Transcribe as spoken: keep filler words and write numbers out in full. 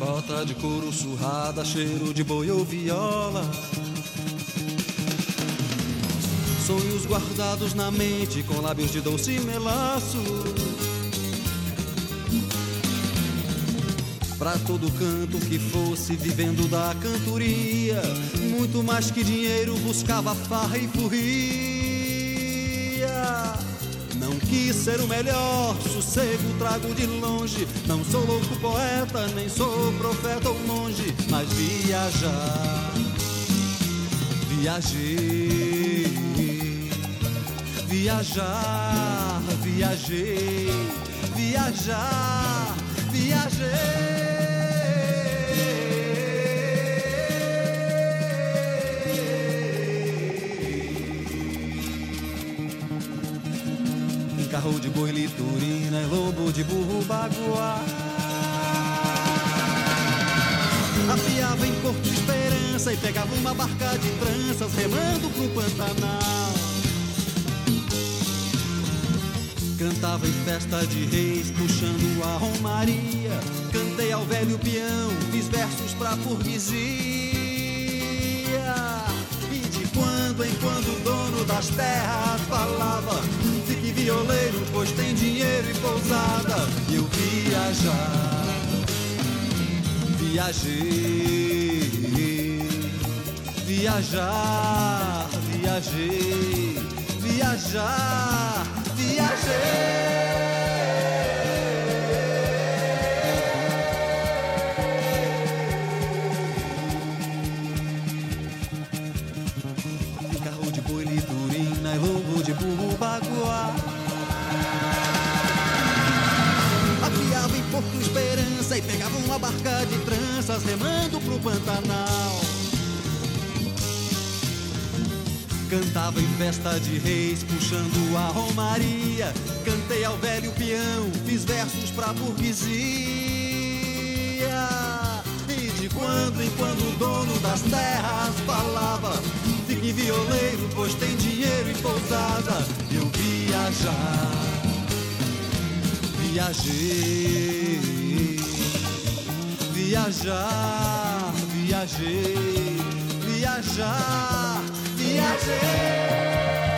bota de couro surrada, cheiro de boi ou viola. Sonhos guardados na mente com lábios de doce melaço. Pra todo canto que fosse, vivendo da cantoria, muito mais que dinheiro, buscava farra e furria. Não quis ser o melhor, sossego trago de longe. Não sou louco poeta, nem sou profeta ou monge, mas viajar, viajei, viajar, viajei, viajar, viajei. Carro de boi, liturina e lombo de burro, baguá. Apiava em Porto Esperança e pegava uma barca de tranças, remando pro Pantanal. Cantava em festa de reis, puxando a romaria. Cantei ao velho peão, fiz versos pra burguesia. E de quando em quando o dono das terras falava: fique violeiro, pois tem dinheiro e pousada. E eu viajar, viajei, viajar, viajei, viajar, viajei. Carro de boi, liturina e lombo de burro, baguá. Apiava em Porto Esperança e pegava uma barca de tranças, remando pro Pantanal. Cantava em festa de reis, puxando a romaria. Cantei ao velho peão, fiz versos pra burguesia. E de quando em quando o dono das terras falava: fique violeiro, pois tem dinheiro e pousada. Eu viajar, viajei, viajar, viajei, viajar, viajei.